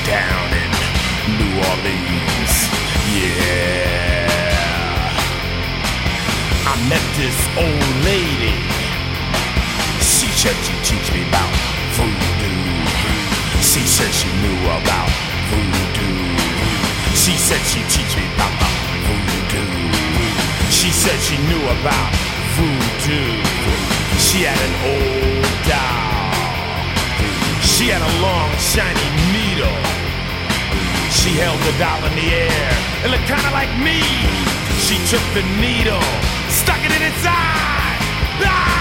down in New Orleans. Yeah. I met this old lady. She said she'd teach me about voodoo. She said she knew about voodoo. She said she'd teach me about voodoo. She said she knew about voodoo. She had an old doll. She had a long, shiny needle. She held the doll in the air. It looked kinda like me. She took the needle, stuck it in its eye. Ah!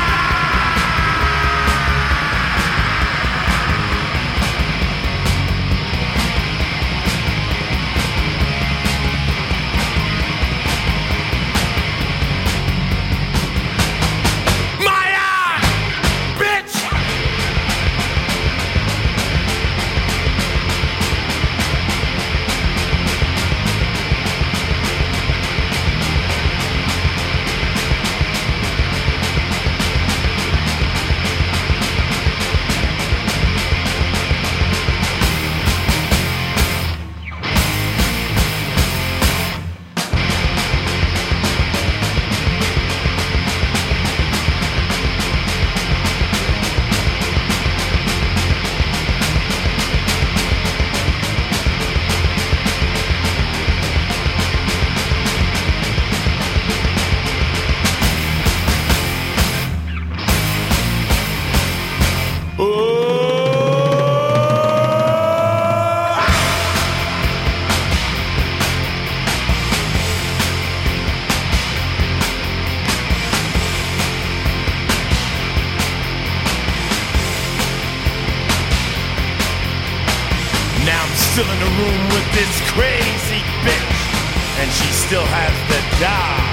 Still in the room with this crazy bitch, and she still has the doll.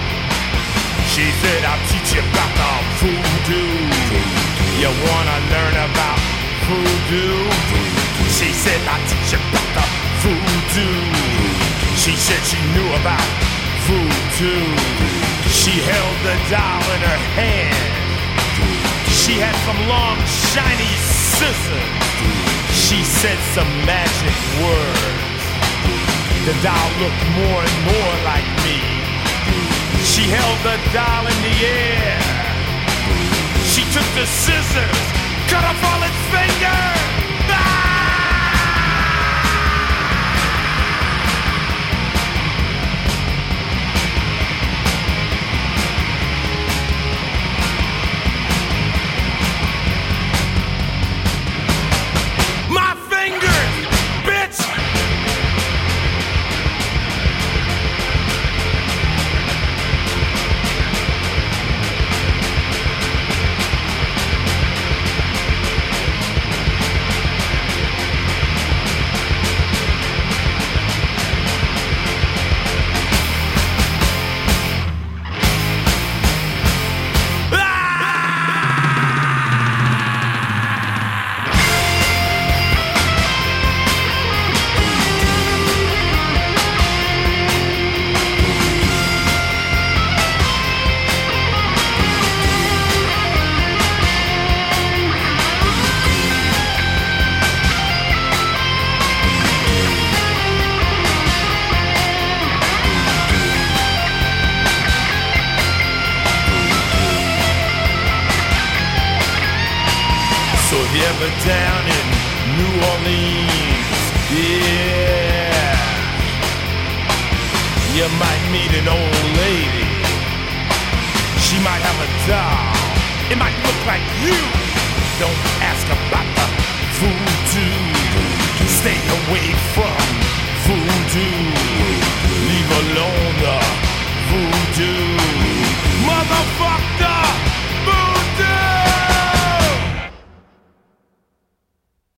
She said, I'll teach you about the voodoo. You wanna learn about voodoo? She said, I'll teach you about the voodoo. She said she knew about voodoo. She held the doll in her hand. She had some long, shiny scissors. She said some magic words. The doll looked more and more like me. She held the doll in the air. She took the scissors, cut off all its fingers. Ah! So if you're ever down in New Orleans, yeah, you might meet an old lady. She might have a doll. It might look like you. Don't ask about